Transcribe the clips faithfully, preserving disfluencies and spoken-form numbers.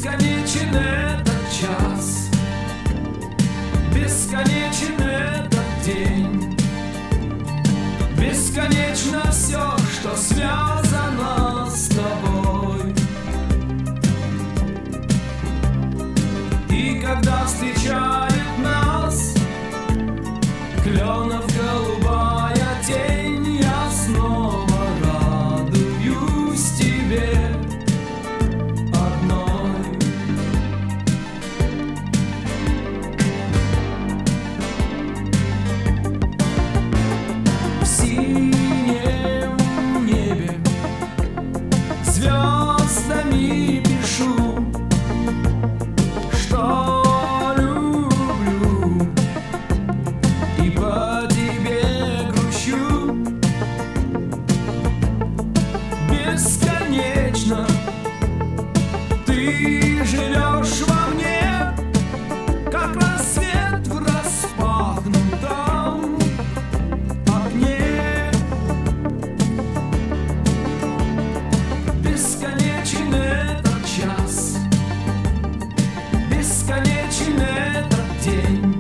Бесконечен этот час, бесконечен этот день, бесконечно все, что связано с тобой. И когда встречает нас кленов голубая тень, я снова радуюсь тебе одной. В синем небе звездами пишу, что люблю, и по тебе грущу. Бесконечно ты живешь во мне, как рассвет в распахнутом окне. Бесконечен этот час, бесконечен этот день,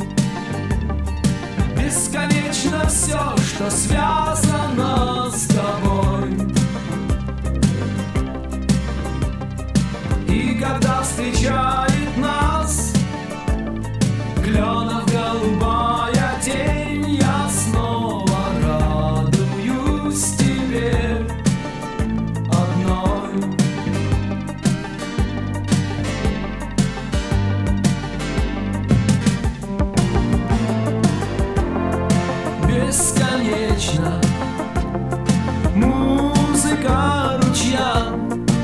бесконечно все, что связано с тобой. И когда встречает нас кленов голубая тень, я снова радуюсь тебе одной. Бесконечно музыка ручья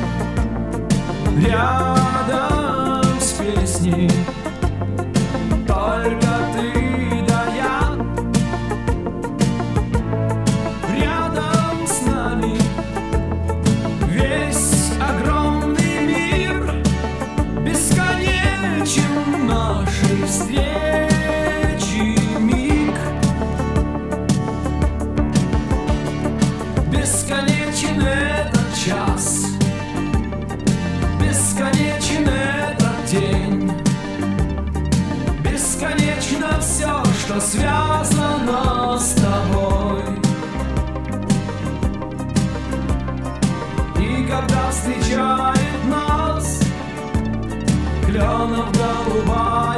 рядом с песней, только ты да я. Рядом с нами весь огромный мир, бесконечен нашей встречи миг. Бесконечен этот час, бесконечен этот день, бесконечно все, что связано с тобой. И когда встречает нас кленов голубая